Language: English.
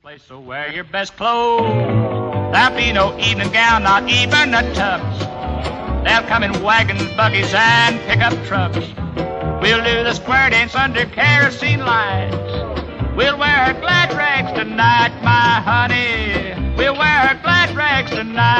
So wear your best clothes. There'll be no evening gown, not even a tux. They'll come in wagons, buggies, and pickup trucks. We'll do the square dance under kerosene lights. We'll wear our glad rags tonight, my honey. We'll wear our glad rags tonight.